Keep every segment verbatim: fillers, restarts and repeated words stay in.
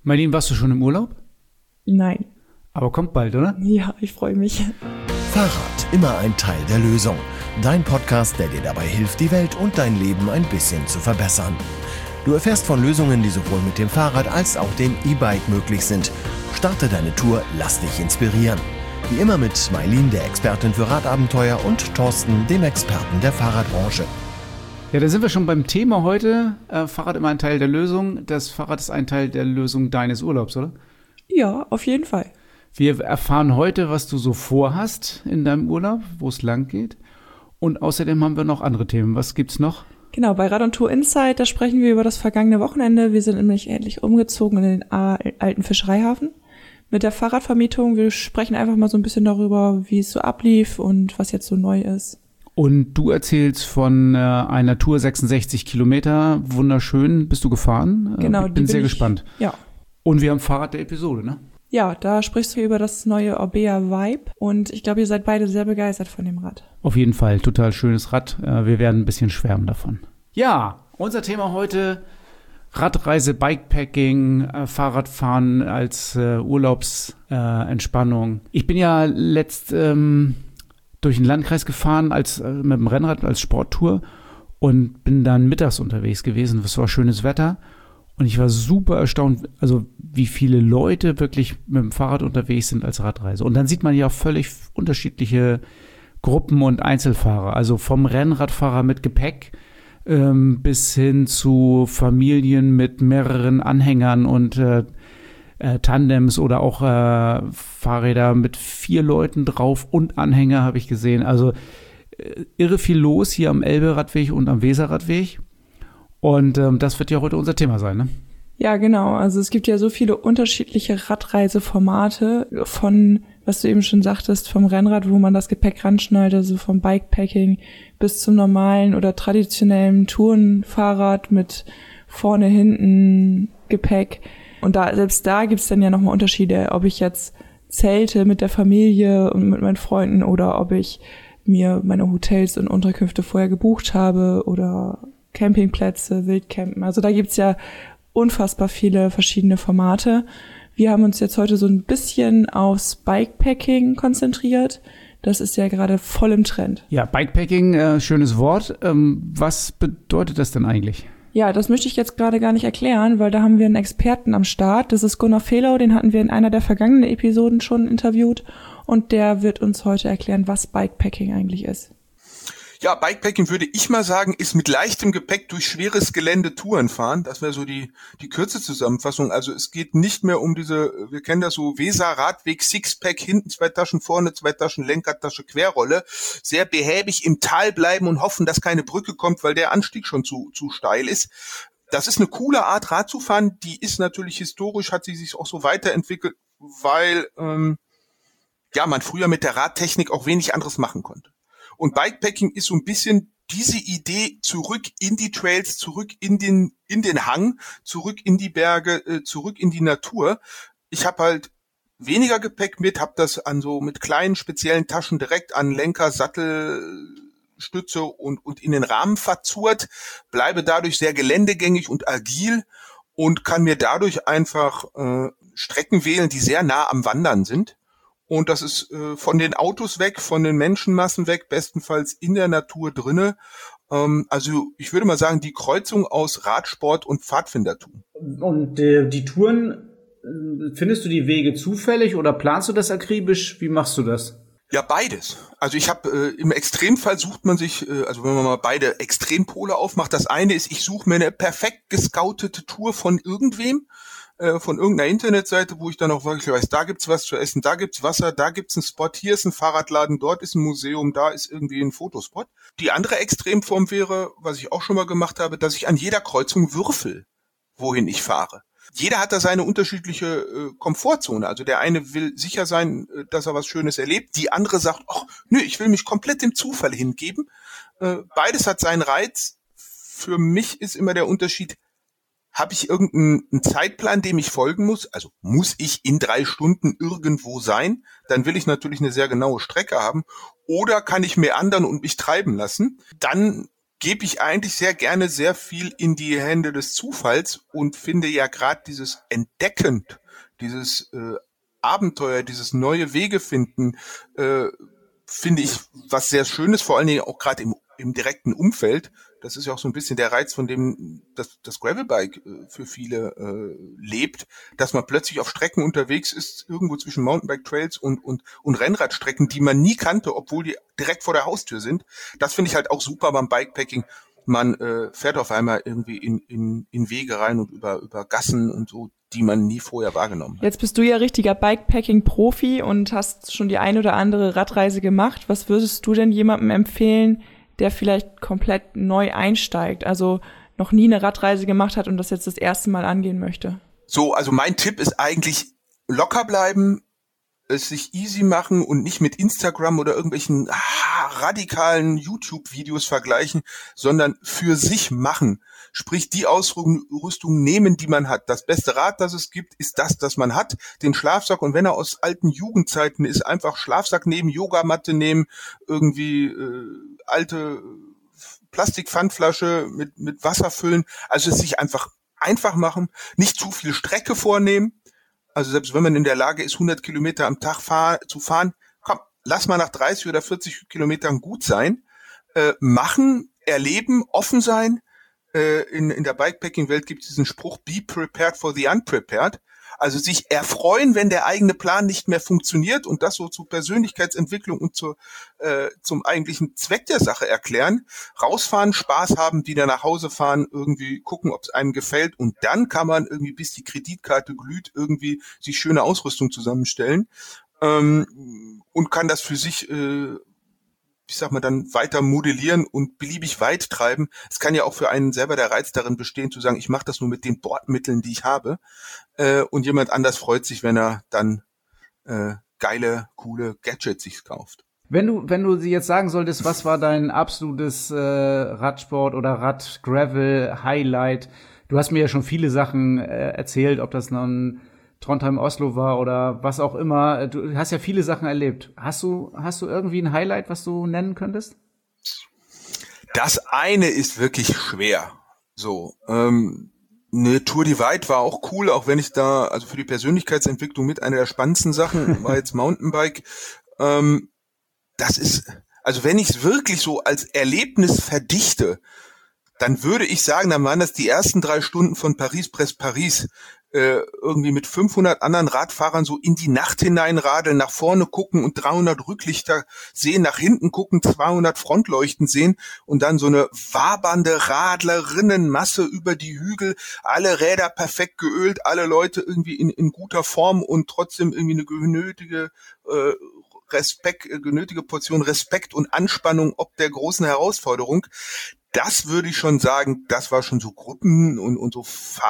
Marlene, warst du schon im Urlaub? Nein. Aber kommt bald, oder? Ja, ich freue mich. Fahrrad, immer ein Teil der Lösung. Dein Podcast, der dir dabei hilft, die Welt und dein Leben ein bisschen zu verbessern. Du erfährst von Lösungen, die sowohl mit dem Fahrrad als auch dem E-Bike möglich sind. Starte deine Tour, lass dich inspirieren. Wie immer mit Marlene, der Expertin für Radabenteuer, und Thorsten, dem Experten der Fahrradbranche. Ja, da sind wir schon beim Thema heute. Äh, Fahrrad immer ein Teil der Lösung. Das Fahrrad ist ein Teil der Lösung deines Urlaubs, oder? Ja, auf jeden Fall. Wir erfahren heute, was du so vorhast in deinem Urlaub, wo es lang geht. Und außerdem haben wir noch andere Themen. Was gibt's noch? Genau, bei Rad und Tour Insight, da sprechen wir über das vergangene Wochenende. Wir sind nämlich endlich umgezogen in den alten Fischereihafen mit der Fahrradvermietung. Wir sprechen einfach mal so ein bisschen darüber, wie es so ablief und was jetzt so neu ist. Und du erzählst von äh, einer Tour sechsundsechzig Kilometer. Wunderschön. Bist du gefahren? Genau. Ich bin sehr ich, gespannt. Ja. Und wir haben Fahrrad der Episode, ne? Ja, da sprichst du über das neue Orbea Vibe. Und ich glaube, ihr seid beide sehr begeistert von dem Rad. Auf jeden Fall. Total schönes Rad. Äh, wir werden ein bisschen schwärmen davon. Ja, unser Thema heute: Radreise, Bikepacking, äh, Fahrradfahren als äh, Urlaubsentspannung. Äh, ich bin ja letzt ähm, durch den Landkreis gefahren als äh, mit dem Rennrad als Sporttour und bin dann mittags unterwegs gewesen. Es war schönes Wetter und ich war super erstaunt, also wie viele Leute wirklich mit dem Fahrrad unterwegs sind als Radreise. Und dann sieht man ja auch völlig unterschiedliche Gruppen und Einzelfahrer, also vom Rennradfahrer mit Gepäck ähm, bis hin zu Familien mit mehreren Anhängern und äh, Äh, Tandems oder auch äh, Fahrräder mit vier Leuten drauf und Anhänger habe ich gesehen. Also äh, irre viel los hier am Elbe-Radweg und am Weser-Radweg. Und ähm, das wird ja heute unser Thema sein, ne? Ja, genau. Also es gibt ja so viele unterschiedliche Radreiseformate von, was du eben schon sagtest, vom Rennrad, wo man das Gepäck ranschnallt, also vom Bikepacking bis zum normalen oder traditionellen Tourenfahrrad mit vorne, hinten Gepäck. Und da, selbst da gibt's dann ja nochmal Unterschiede, ob ich jetzt zelte mit der Familie und mit meinen Freunden oder ob ich mir meine Hotels und Unterkünfte vorher gebucht habe oder Campingplätze, Wildcampen. Also da gibt's ja unfassbar viele verschiedene Formate. Wir haben uns jetzt heute so ein bisschen aufs Bikepacking konzentriert. Das ist ja gerade voll im Trend. Ja, Bikepacking, äh, schönes Wort. Ähm, was bedeutet das denn eigentlich? Ja, das möchte ich jetzt gerade gar nicht erklären, weil da haben wir einen Experten am Start. Das ist Gunnar Fehlau, den hatten wir in einer der vergangenen Episoden schon interviewt. Und der wird uns heute erklären, was Bikepacking eigentlich ist. Ja, Bikepacking würde ich mal sagen, ist mit leichtem Gepäck durch schweres Gelände Touren fahren. Das wäre so die die kürze Zusammenfassung. Also es geht nicht mehr um diese, wir kennen das so, Weser-Radweg, Sixpack, hinten zwei Taschen, vorne zwei Taschen, Lenkertasche, Querrolle. Sehr behäbig im Tal bleiben und hoffen, dass keine Brücke kommt, weil der Anstieg schon zu zu steil ist. Das ist eine coole Art, Rad zu fahren. Die ist natürlich historisch, hat sie sich auch so weiterentwickelt, weil ähm, ja man früher mit der Radtechnik auch wenig anderes machen konnte. Und Bikepacking ist so ein bisschen diese Idee, zurück in die Trails, zurück in den in den Hang, zurück in die Berge, äh, zurück in die Natur. Ich habe halt weniger Gepäck mit, habe das an so mit kleinen speziellen Taschen direkt an Lenker, Sattel, Stütze und und in den Rahmen verzurrt, bleibe dadurch sehr geländegängig und agil und kann mir dadurch einfach äh, Strecken wählen, die sehr nah am Wandern sind. Und das ist äh, von den Autos weg, von den Menschenmassen weg, bestenfalls in der Natur drinne. Ähm, also ich würde mal sagen, die Kreuzung aus Radsport und Pfadfindertum. Und äh, die Touren, äh, findest du die Wege zufällig oder planst du das akribisch? Wie machst du das? Ja, beides. Also ich habe äh, im Extremfall sucht man sich, äh, also wenn man mal beide Extrempole aufmacht, das eine ist, ich suche mir eine perfekt gescoutete Tour von irgendwem, von irgendeiner Internetseite, wo ich dann auch wirklich weiß, da gibt's was zu essen, da gibt's Wasser, da gibt's einen Spot, hier ist ein Fahrradladen, dort ist ein Museum, da ist irgendwie ein Fotospot. Die andere Extremform wäre, was ich auch schon mal gemacht habe, dass ich an jeder Kreuzung würfel, wohin ich fahre. Jeder hat da seine unterschiedliche äh, Komfortzone. Also der eine will sicher sein, äh, dass er was Schönes erlebt. Die andere sagt, ach, nö, ich will mich komplett dem Zufall hingeben. Äh, beides hat seinen Reiz. Für mich ist immer der Unterschied, habe ich irgendeinen Zeitplan, dem ich folgen muss? Also muss ich in drei Stunden irgendwo sein? Dann will ich natürlich eine sehr genaue Strecke haben. Oder kann ich meandern und mich treiben lassen? Dann gebe ich eigentlich sehr gerne sehr viel in die Hände des Zufalls und finde ja gerade dieses Entdecken, dieses äh, Abenteuer, dieses neue Wege finden, äh, finde ich was sehr Schönes, vor allen Dingen auch gerade im, im direkten Umfeld. Das ist ja auch so ein bisschen der Reiz, von dem das, das Gravelbike äh, für viele äh, lebt, dass man plötzlich auf Strecken unterwegs ist, irgendwo zwischen Mountainbike-Trails und, und, und Rennradstrecken, die man nie kannte, obwohl die direkt vor der Haustür sind. Das finde ich halt auch super beim Bikepacking. Man äh, fährt auf einmal irgendwie in, in, in Wege rein und über, über Gassen und so, die man nie vorher wahrgenommen hat. Jetzt bist du ja richtiger Bikepacking-Profi und hast schon die ein oder andere Radreise gemacht. Was würdest du denn jemandem empfehlen, der vielleicht komplett neu einsteigt, also noch nie eine Radreise gemacht hat und das jetzt das erste Mal angehen möchte? So, also mein Tipp ist eigentlich locker bleiben, es sich easy machen und nicht mit Instagram oder irgendwelchen ah, radikalen YouTube-Videos vergleichen, sondern für sich machen. Sprich, die Ausrüstung nehmen, die man hat. Das beste Rad, das es gibt, ist das, das man hat. Den Schlafsack, und wenn er aus alten Jugendzeiten ist, einfach Schlafsack nehmen, Yogamatte nehmen, irgendwie äh, alte Plastikpfandflasche mit, mit Wasser füllen. Also es sich einfach einfach machen, nicht zu viel Strecke vornehmen. Also selbst wenn man in der Lage ist, hundert Kilometer am Tag fahr, zu fahren, komm, lass mal nach dreißig oder vierzig Kilometern gut sein. Äh, machen, erleben, offen sein. Äh, in, in der Bikepacking-Welt gibt es diesen Spruch, be prepared for the unprepared. Also sich erfreuen, wenn der eigene Plan nicht mehr funktioniert und das so zur Persönlichkeitsentwicklung und zur, äh, zum eigentlichen Zweck der Sache erklären. Rausfahren, Spaß haben, wieder nach Hause fahren, irgendwie gucken, ob es einem gefällt und dann kann man irgendwie, bis die Kreditkarte glüht, irgendwie sich schöne Ausrüstung zusammenstellen ähm, und kann das für sich äh, ich sag mal, dann weiter modellieren und beliebig weit treiben. Es kann ja auch für einen selber der Reiz darin bestehen, zu sagen, ich mache das nur mit den Bordmitteln, die ich habe. Äh, und jemand anders freut sich, wenn er dann äh, geile, coole Gadgets sich kauft. Wenn du, wenn du sie jetzt sagen solltest, was war dein absolutes äh, Radsport- oder Rad-Gravel-Highlight? Du hast mir ja schon viele Sachen äh, erzählt, ob das nun Trondheim-Oslo war oder was auch immer. Du hast ja viele Sachen erlebt. Hast du, hast du irgendwie ein Highlight, was du nennen könntest? Das eine ist wirklich schwer. So, ähm, eine Tour Divide war auch cool, auch wenn ich da, also für die Persönlichkeitsentwicklung mit einer der spannendsten Sachen war jetzt Mountainbike. Ähm, das ist, also wenn ich es wirklich so als Erlebnis verdichte, dann würde ich sagen, dann waren das die ersten drei Stunden von Paris-Brest-Paris. Äh, irgendwie mit fünfhundert anderen Radfahrern so in die Nacht hinein radeln, nach vorne gucken und dreihundert Rücklichter sehen, nach hinten gucken, zweihundert Frontleuchten sehen und dann so eine wabernde Radlerinnenmasse über die Hügel, alle Räder perfekt geölt, alle Leute irgendwie in, in guter Form und trotzdem irgendwie eine genötige äh, Respekt, äh, genötige Portion Respekt und Anspannung ob der großen Herausforderung. Das würde ich schon sagen, das war schon so Gruppen- und, und so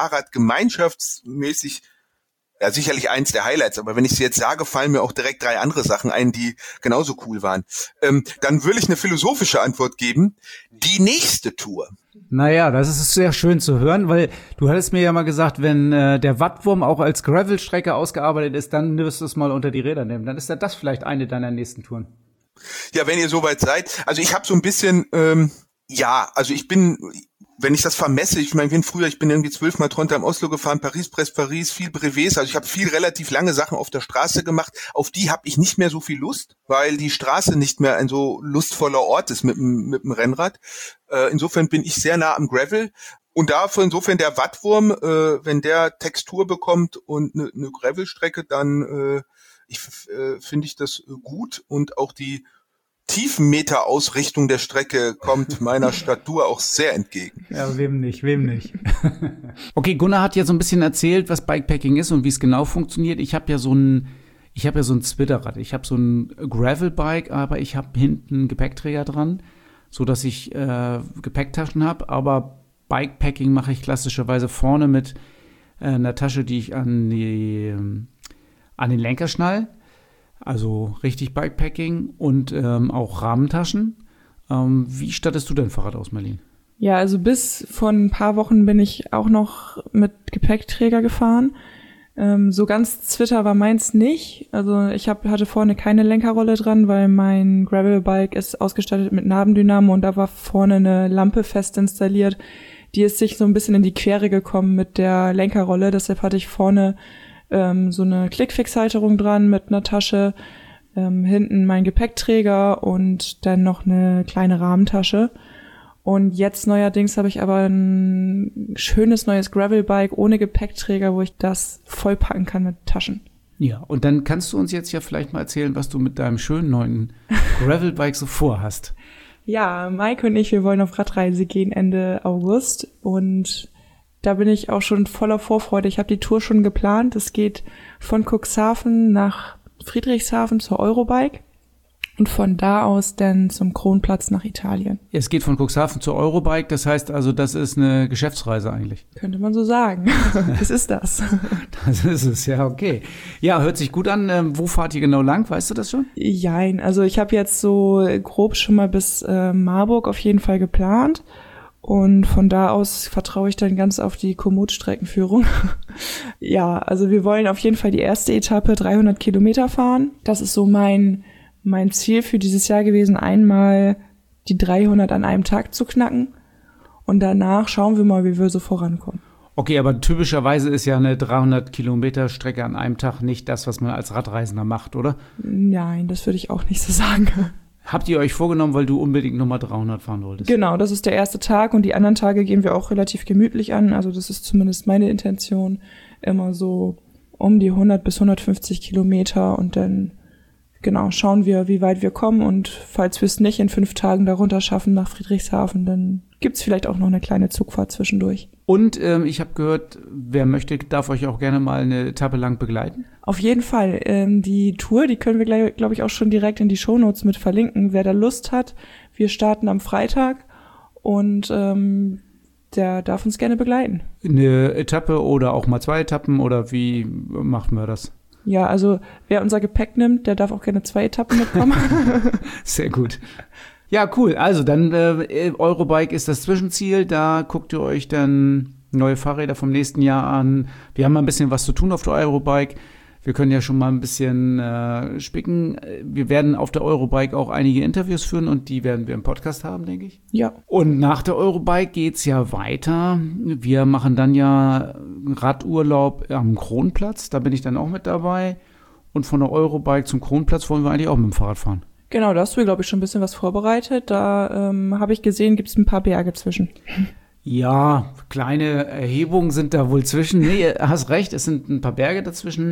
Fahrradgemeinschaftsmäßig, ja sicherlich eins der Highlights, aber wenn ich es jetzt sage, fallen mir auch direkt drei andere Sachen ein, die genauso cool waren. Ähm, dann will ich eine philosophische Antwort geben. Die nächste Tour. Naja, das ist sehr schön zu hören, weil du hattest mir ja mal gesagt, wenn äh, der Wattwurm auch als Gravelstrecke ausgearbeitet ist, dann wirst du es mal unter die Räder nehmen. Dann ist ja das vielleicht eine deiner nächsten Touren. Ja, wenn ihr soweit seid. Also ich habe so ein bisschen... Ähm, Ja, also ich bin, wenn ich das vermesse, ich meine, ich bin früher, ich bin irgendwie zwölfmal Trondheim-Oslo gefahren, Paris-Brest-Paris, viel Brevets, also ich habe viel relativ lange Sachen auf der Straße gemacht, auf die habe ich nicht mehr so viel Lust, weil die Straße nicht mehr ein so lustvoller Ort ist mit dem, mit dem Rennrad. Äh, insofern bin ich sehr nah am Gravel und dafür insofern der Wattwurm, äh, wenn der Textur bekommt und eine ne Gravelstrecke, dann äh, ich, äh, finde ich das gut und auch die Tiefenmeter-Ausrichtung der Strecke kommt meiner Statur auch sehr entgegen. Ja, wem nicht, wem nicht. Okay, Gunnar hat ja so ein bisschen erzählt, was Bikepacking ist und wie es genau funktioniert. Ich habe ja so ein, ich habe ja so ein Zwitterrad. Ich habe so ein Gravelbike, aber ich habe hinten einen Gepäckträger dran, so dass ich äh, Gepäcktaschen habe. Aber Bikepacking mache ich klassischerweise vorne mit äh, einer Tasche, die ich an die äh, an den Lenker schnall. Also richtig Bikepacking und ähm, auch Rahmentaschen. Ähm, wie stattest du dein Fahrrad aus, Marlene? Ja, also bis vor ein paar Wochen bin ich auch noch mit Gepäckträger gefahren. Ähm, so ganz Zwitter war meins nicht. Also ich hab, hatte vorne keine Lenkerrolle dran, weil mein Gravelbike ist ausgestattet mit Nabendynamo und da war vorne eine Lampe fest installiert. Die ist sich so ein bisschen in die Quere gekommen mit der Lenkerrolle. Deshalb hatte ich vorne ähm, so eine Klickfixhalterung dran mit einer Tasche, ähm, hinten mein Gepäckträger und dann noch eine kleine Rahmentasche. Und jetzt neuerdings habe ich aber ein schönes neues Gravelbike ohne Gepäckträger, wo ich das vollpacken kann mit Taschen. Ja, und dann kannst du uns jetzt ja vielleicht mal erzählen, was du mit deinem schönen neuen Gravelbike so vorhast. Ja, Maike und ich, wir wollen auf Radreise gehen Ende August und da bin ich auch schon voller Vorfreude. Ich habe die Tour schon geplant. Es geht von Cuxhaven nach Friedrichshafen zur Eurobike. Und von da aus dann zum Kronplatz nach Italien. Es geht von Cuxhaven zur Eurobike, das heißt also, das ist eine Geschäftsreise eigentlich. Könnte man so sagen. Es ist das. Das ist es, ja, okay. Ja, hört sich gut an. Wo fahrt ihr genau lang? Weißt du das schon? Jein, also ich habe jetzt so grob schon mal bis äh, Marburg auf jeden Fall geplant. Und von da aus vertraue ich dann ganz auf die Komoot-Streckenführung. Ja, also wir wollen auf jeden Fall die erste Etappe dreihundert Kilometer fahren. Das ist so mein... mein Ziel für dieses Jahr gewesen, einmal die dreihundert an einem Tag zu knacken und danach schauen wir mal, wie wir so vorankommen. Okay, aber typischerweise ist ja eine dreihundert Kilometer Strecke an einem Tag nicht das, was man als Radreisender macht, oder? Nein, das würde ich auch nicht so sagen. Habt ihr euch vorgenommen, weil du unbedingt nochmal dreihundert fahren wolltest? Genau, das ist der erste Tag und die anderen Tage gehen wir auch relativ gemütlich an. Also das ist zumindest meine Intention, immer so um die hundert bis hundertfünfzig Kilometer und dann genau, schauen wir, wie weit wir kommen und falls wir es nicht in fünf Tagen darunter schaffen nach Friedrichshafen, dann gibt's vielleicht auch noch eine kleine Zugfahrt zwischendurch. Und ähm, ich habe gehört, wer möchte, darf euch auch gerne mal eine Etappe lang begleiten? Auf jeden Fall. Ähm, die Tour, die können wir, glaube ich, auch schon direkt in die Shownotes mit verlinken. Wer da Lust hat, wir starten am Freitag und ähm, der darf uns gerne begleiten. Eine Etappe oder auch mal zwei Etappen oder wie machen wir das? Ja, also wer unser Gepäck nimmt, der darf auch gerne zwei Etappen mitkommen. Sehr gut. Ja, cool. Also dann äh, Eurobike ist das Zwischenziel. Da guckt ihr euch dann neue Fahrräder vom nächsten Jahr an. Wir haben mal ein bisschen was zu tun auf der Eurobike. Wir können ja schon mal ein bisschen äh, spicken. Wir werden auf der Eurobike auch einige Interviews führen und die werden wir im Podcast haben, denke ich. Ja. Und nach der Eurobike geht's ja weiter. Wir machen dann ja Radurlaub am Kronplatz. Da bin ich dann auch mit dabei. Und von der Eurobike zum Kronplatz wollen wir eigentlich auch mit dem Fahrrad fahren. Genau, da hast du, glaube ich, schon ein bisschen was vorbereitet. Da ähm, habe ich gesehen, gibt's ein paar Berge zwischen. Ja, kleine Erhebungen sind da wohl zwischen. Nee, hast recht, es sind ein paar Berge dazwischen.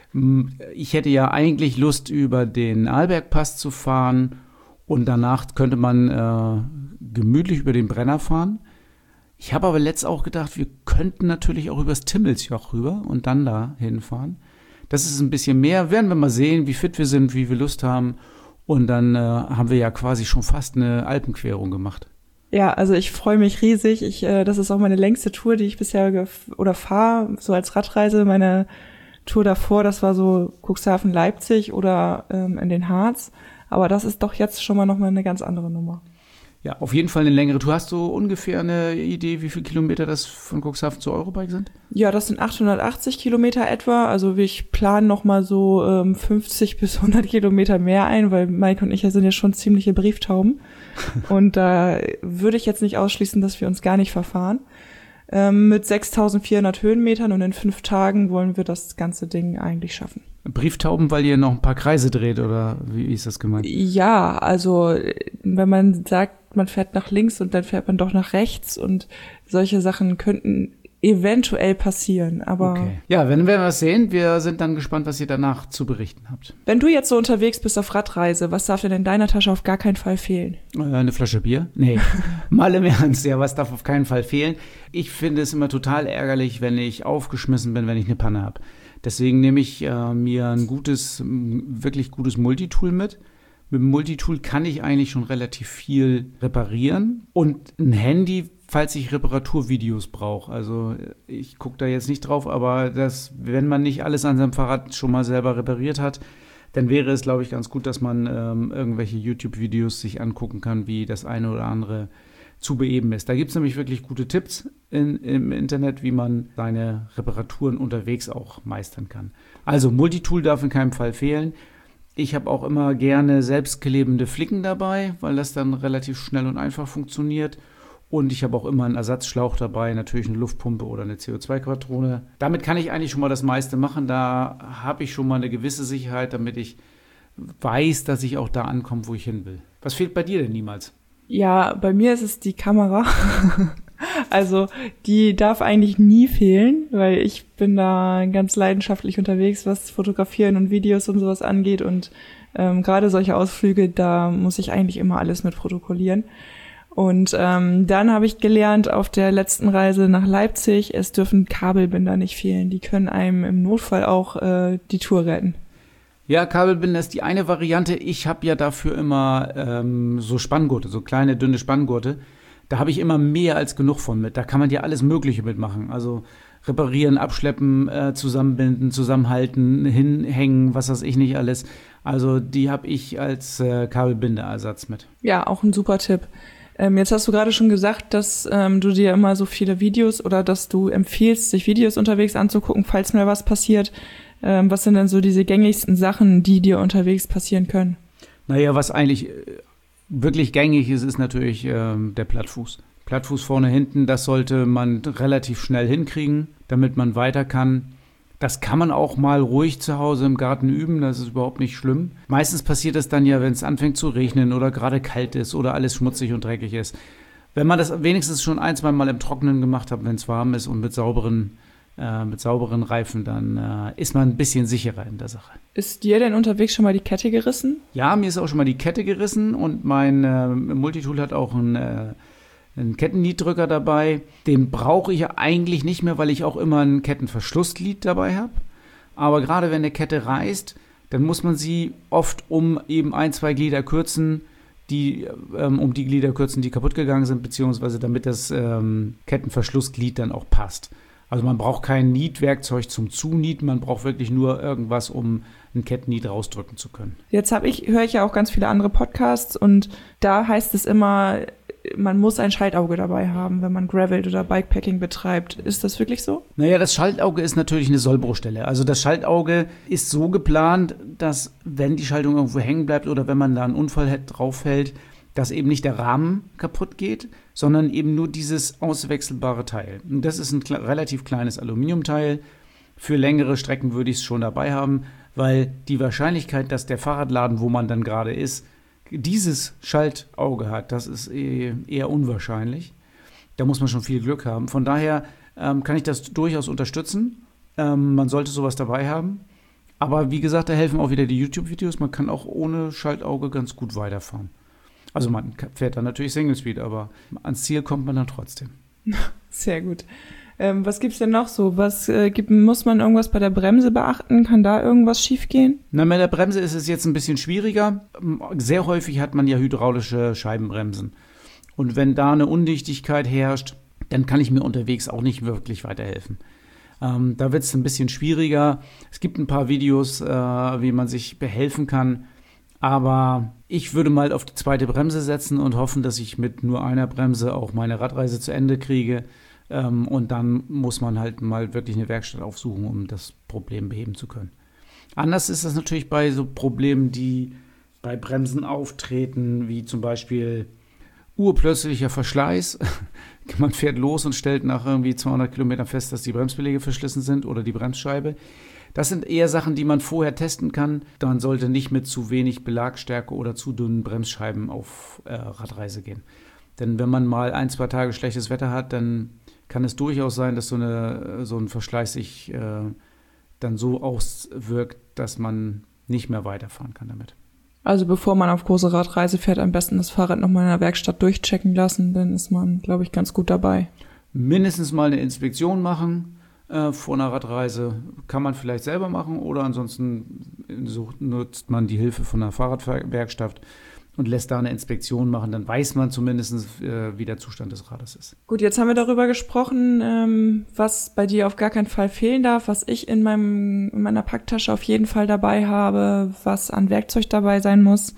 Ich hätte ja eigentlich Lust, über den Arlbergpass zu fahren und danach könnte man äh, gemütlich über den Brenner fahren. Ich habe aber letzt auch gedacht, wir könnten natürlich auch übers Timmelsjoch rüber und dann da hinfahren. Das ist ein bisschen mehr. Werden wir mal sehen, wie fit wir sind, wie wir Lust haben. Und dann äh, haben wir ja quasi schon fast eine Alpenquerung gemacht. Ja, also ich freue mich riesig. Ich, äh, das ist auch meine längste Tour, die ich bisher gef- oder fahre, so als Radreise. Meine Tour davor, das war so Cuxhaven, Leipzig oder ähm, in den Harz. Aber das ist doch jetzt schon mal nochmal eine ganz andere Nummer. Ja, auf jeden Fall eine längere Tour. Hast du ungefähr eine Idee, wie viele Kilometer das von Cuxhaven zur Eurobike sind? Ja, das sind achthundertachtzig Kilometer etwa. Also ich plane nochmal so ähm, fünfzig bis hundert Kilometer mehr ein, weil Maike und ich sind ja schon ziemliche Brieftauben. Und da würde ich jetzt nicht ausschließen, dass wir uns gar nicht verfahren. Ähm, mit sechstausendvierhundert Höhenmetern und in fünf Tagen wollen wir das ganze Ding eigentlich schaffen. Brieftauben, weil ihr noch ein paar Kreise dreht oder wie ist das gemeint? Ja, also wenn man sagt, man fährt nach links und dann fährt man doch nach rechts und solche Sachen könnten eventuell passieren, aber... Okay. Ja, wenn wir was sehen, wir sind dann gespannt, was ihr danach zu berichten habt. Wenn du jetzt so unterwegs bist auf Radreise, was darf denn in deiner Tasche auf gar keinen Fall fehlen? Eine Flasche Bier? Nee, mal im Ernst, ja, was darf auf keinen Fall fehlen? Ich finde es immer total ärgerlich, wenn ich aufgeschmissen bin, wenn ich eine Panne habe. Deswegen nehme ich äh, mir ein gutes, wirklich gutes Multitool mit. Mit dem Multitool kann ich eigentlich schon relativ viel reparieren und ein Handy, falls ich Reparaturvideos brauche. Also ich gucke da jetzt nicht drauf, aber das, wenn man nicht alles an seinem Fahrrad schon mal selber repariert hat, dann wäre es, glaube ich, ganz gut, dass man ähm, irgendwelche YouTube-Videos sich angucken kann, wie das eine oder andere zu beeben ist. Da gibt es nämlich wirklich gute Tipps in, im Internet, wie man seine Reparaturen unterwegs auch meistern kann. Also Multitool darf in keinem Fall fehlen. Ich habe auch immer gerne selbstklebende Flicken dabei, weil das dann relativ schnell und einfach funktioniert. Und ich habe auch immer einen Ersatzschlauch dabei, natürlich eine Luftpumpe oder eine C O zwei Patrone. Damit kann ich eigentlich schon mal das meiste machen. Da habe ich schon mal eine gewisse Sicherheit, damit ich weiß, dass ich auch da ankomme, wo ich hin will. Was fehlt bei dir denn niemals? Ja, bei mir ist es die Kamera. Also die darf eigentlich nie fehlen, weil ich bin da ganz leidenschaftlich unterwegs, was Fotografieren und Videos und sowas angeht. Und ähm, gerade solche Ausflüge, da muss ich eigentlich immer alles mit protokollieren. Und ähm, dann habe ich gelernt auf der letzten Reise nach Leipzig, es dürfen Kabelbinder nicht fehlen. Die können einem im Notfall auch äh, die Tour retten. Ja, Kabelbinder ist die eine Variante. Ich habe ja dafür immer ähm, so Spanngurte, so kleine, dünne Spanngurte. Da habe ich immer mehr als genug von mit. Da kann man ja alles Mögliche mitmachen. Also reparieren, abschleppen, äh, zusammenbinden, zusammenhalten, hinhängen, was weiß ich nicht alles. Also die habe ich als äh, Kabelbinderersatz mit. Ja, auch ein super Tipp. Ähm, jetzt hast du gerade schon gesagt, dass ähm, du dir immer so viele Videos oder dass du empfiehlst, sich Videos unterwegs anzugucken, falls mal was passiert. Ähm, was sind denn so diese gängigsten Sachen, die dir unterwegs passieren können? Naja, was eigentlich äh, wirklich gängig ist, ist natürlich äh, der Plattfuß. Plattfuß vorne, hinten, das sollte man relativ schnell hinkriegen, damit man weiter kann. Das kann man auch mal ruhig zu Hause im Garten üben, das ist überhaupt nicht schlimm. Meistens passiert es dann ja, wenn es anfängt zu regnen oder gerade kalt ist oder alles schmutzig und dreckig ist. Wenn man das wenigstens schon ein, zwei Mal im Trockenen gemacht hat, wenn es warm ist und mit sauberen, äh, mit sauberen Reifen, dann äh, ist man ein bisschen sicherer in der Sache. Ist dir denn unterwegs schon mal die Kette gerissen? Ja, mir ist auch schon mal die Kette gerissen und mein äh, Multitool hat auch ein äh, einen Kettennieddrücker dabei. Den brauche ich ja eigentlich nicht mehr, weil ich auch immer ein Kettenverschlussglied dabei habe. Aber gerade wenn eine Kette reißt, dann muss man sie oft um eben ein, zwei Glieder kürzen, die ähm, um die Glieder kürzen, die kaputt gegangen sind, beziehungsweise damit das ähm, Kettenverschlussglied dann auch passt. Also man braucht kein Nietwerkzeug zum Zunieten, man braucht wirklich nur irgendwas, um ein Kettenniet rausdrücken zu können. Jetzt habe ich, höre ich ja auch ganz viele andere Podcasts und da heißt es immer, man muss ein Schaltauge dabei haben, wenn man Gravelt oder Bikepacking betreibt. Ist das wirklich so? Naja, das Schaltauge ist natürlich eine Sollbruchstelle. Also das Schaltauge ist so geplant, dass wenn die Schaltung irgendwo hängen bleibt oder wenn man da einen Unfall drauf fällt, dass eben nicht der Rahmen kaputt geht, sondern eben nur dieses auswechselbare Teil. Und das ist ein kle- relativ kleines Aluminiumteil. Für längere Strecken würde ich es schon dabei haben, weil die Wahrscheinlichkeit, dass der Fahrradladen, wo man dann gerade ist, dieses Schaltauge hat, das ist eher unwahrscheinlich. Da muss man schon viel Glück haben. Von daher ähm, kann ich das durchaus unterstützen. Ähm, man sollte sowas dabei haben. Aber wie gesagt, da helfen auch wieder die YouTube-Videos. Man kann auch ohne Schaltauge ganz gut weiterfahren. Also man fährt dann natürlich Single Speed, aber ans Ziel kommt man dann trotzdem. Sehr gut. Ähm, was gibt's denn noch so? Was äh, gibt, muss man irgendwas bei der Bremse beachten? Kann da irgendwas schiefgehen? Na, mit der Bremse ist es jetzt ein bisschen schwieriger. Sehr häufig hat man ja hydraulische Scheibenbremsen. Und wenn da eine Undichtigkeit herrscht, dann kann ich mir unterwegs auch nicht wirklich weiterhelfen. Ähm, da wird es ein bisschen schwieriger. Es gibt ein paar Videos, äh, wie man sich behelfen kann. Aber ich würde mal auf die zweite Bremse setzen und hoffen, dass ich mit nur einer Bremse auch meine Radreise zu Ende kriege. Ähm, und dann muss man halt mal wirklich eine Werkstatt aufsuchen, um das Problem beheben zu können. Anders ist das natürlich bei so Problemen, die bei Bremsen auftreten, wie zum Beispiel urplötzlicher Verschleiß. Man fährt los und stellt nach irgendwie zweihundert Kilometern fest, dass die Bremsbeläge verschlissen sind oder die Bremsscheibe. Das sind eher Sachen, die man vorher testen kann. Man sollte nicht mit zu wenig Belagstärke oder zu dünnen Bremsscheiben auf äh, Radreise gehen. Denn wenn man mal ein, zwei Tage schlechtes Wetter hat, dann kann es durchaus sein, dass so, eine, so ein Verschleiß sich äh, dann so auswirkt, dass man nicht mehr weiterfahren kann damit. Also bevor man auf große Radreise fährt, am besten das Fahrrad nochmal in der Werkstatt durchchecken lassen, dann ist man, glaube ich, ganz gut dabei. Mindestens mal eine Inspektion machen äh, vor einer Radreise. Kann man vielleicht selber machen oder ansonsten sucht, nutzt man die Hilfe von einer Fahrradwerkstatt und lässt da eine Inspektion machen, dann weiß man zumindest, äh, wie der Zustand des Rades ist. Gut, jetzt haben wir darüber gesprochen, ähm, was bei dir auf gar keinen Fall fehlen darf, was ich in meinem in meiner Packtasche auf jeden Fall dabei habe, was an Werkzeug dabei sein muss.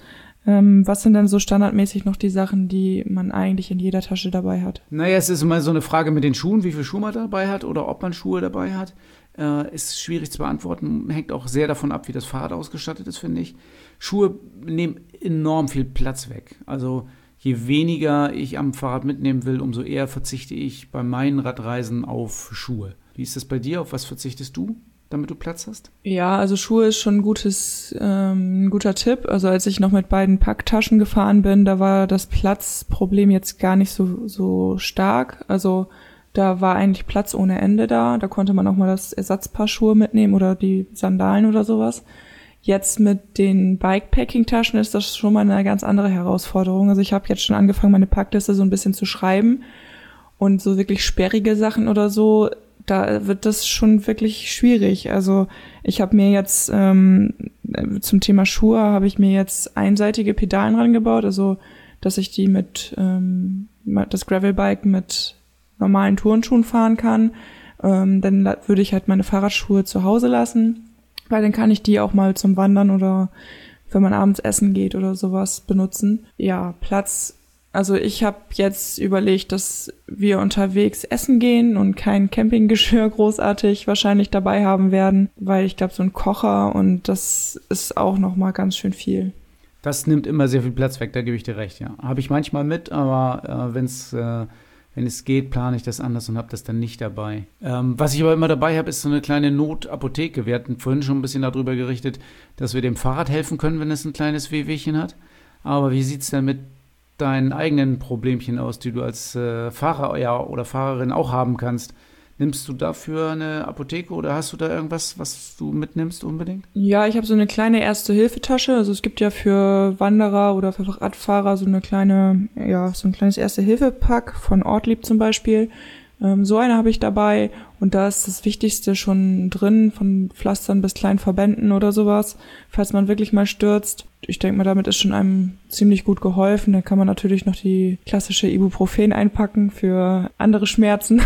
Ähm, was sind denn so standardmäßig noch die Sachen, die man eigentlich in jeder Tasche dabei hat? Naja, es ist immer so eine Frage mit den Schuhen, wie viele Schuhe man dabei hat oder ob man Schuhe dabei hat. Äh, ist schwierig zu beantworten, hängt auch sehr davon ab, wie das Fahrrad ausgestattet ist, finde ich. Schuhe nehmen enorm viel Platz weg. Also je weniger ich am Fahrrad mitnehmen will, umso eher verzichte ich bei meinen Radreisen auf Schuhe. Wie ist das bei dir? Auf was verzichtest du, damit du Platz hast? Ja, also Schuhe ist schon ein gutes, ähm, ein guter Tipp. Also als ich noch mit beiden Packtaschen gefahren bin, da war das Platzproblem jetzt gar nicht so, so stark. Also da war eigentlich Platz ohne Ende da. Da konnte man auch mal das Ersatzpaar Schuhe mitnehmen oder die Sandalen oder sowas. Jetzt mit den Bikepacking-Taschen ist das schon mal eine ganz andere Herausforderung. Also ich habe jetzt schon angefangen, meine Packliste so ein bisschen zu schreiben. Und so wirklich sperrige Sachen oder so, da wird das schon wirklich schwierig. Also ich habe mir jetzt ähm, zum Thema Schuhe habe ich mir jetzt einseitige Pedalen rangebaut, also dass ich die mit ähm, das Gravelbike mit normalen Turnschuhen fahren kann. Ähm, dann würde ich halt meine Fahrradschuhe zu Hause lassen, weil dann kann ich die auch mal zum Wandern oder wenn man abends essen geht oder sowas benutzen. Ja, Platz. Also ich habe jetzt überlegt, dass wir unterwegs essen gehen und kein Campinggeschirr großartig wahrscheinlich dabei haben werden, weil ich glaube, so ein Kocher und das ist auch nochmal ganz schön viel. Das nimmt immer sehr viel Platz weg, da gebe ich dir recht, ja. Habe ich manchmal mit, aber äh, wenn's, äh, wenn es geht, plane ich das anders und habe das dann nicht dabei. Ähm, was ich aber immer dabei habe, ist so eine kleine Notapotheke. Wir hatten vorhin schon ein bisschen darüber gerichtet, dass wir dem Fahrrad helfen können, wenn es ein kleines Wehwehchen hat. Aber wie sieht's denn mit deinen eigenen Problemchen aus, die du als äh, Fahrer ja, oder Fahrerin auch haben kannst? Nimmst du dafür eine Apotheke oder hast du da irgendwas, was du mitnimmst unbedingt? Ja, ich habe so eine kleine Erste-Hilfe-Tasche. Also es gibt ja für Wanderer oder für Radfahrer so eine kleine, ja, so ein kleines Erste-Hilfe-Pack von Ortlieb zum Beispiel. Ähm, so eine habe ich dabei und da ist das Wichtigste schon drin, von Pflastern bis kleinen Verbänden oder sowas, falls man wirklich mal stürzt. Ich denke mal, damit ist schon einem ziemlich gut geholfen. Da kann man natürlich noch die klassische Ibuprofen einpacken für andere Schmerzen.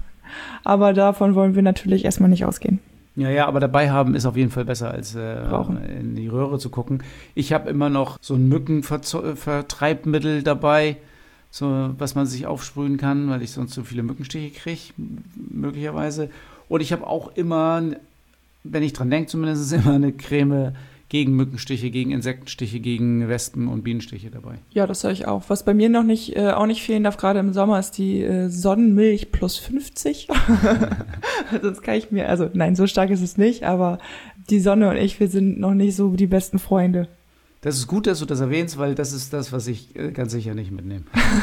Aber davon wollen wir natürlich erstmal nicht ausgehen. Ja, ja, aber dabei haben ist auf jeden Fall besser, als äh, in die Röhre zu gucken. Ich habe immer noch so ein Mückenvertreibmittel dabei, so was man sich aufsprühen kann, weil ich sonst so viele Mückenstiche kriege, möglicherweise. Und ich habe auch immer, wenn ich dran denke, zumindest immer eine Creme gegen Mückenstiche, gegen Insektenstiche, gegen Wespen und Bienenstiche dabei. Ja, das habe ich auch. Was bei mir noch nicht äh, auch nicht fehlen darf, gerade im Sommer, ist die äh, Sonnenmilch plus fünfzig. Sonst kann ich mir, also nein, so stark ist es nicht, aber die Sonne und ich, wir sind noch nicht so die besten Freunde. Das ist gut, dass du das erwähnst, weil das ist das, was ich äh, ganz sicher nicht mitnehme.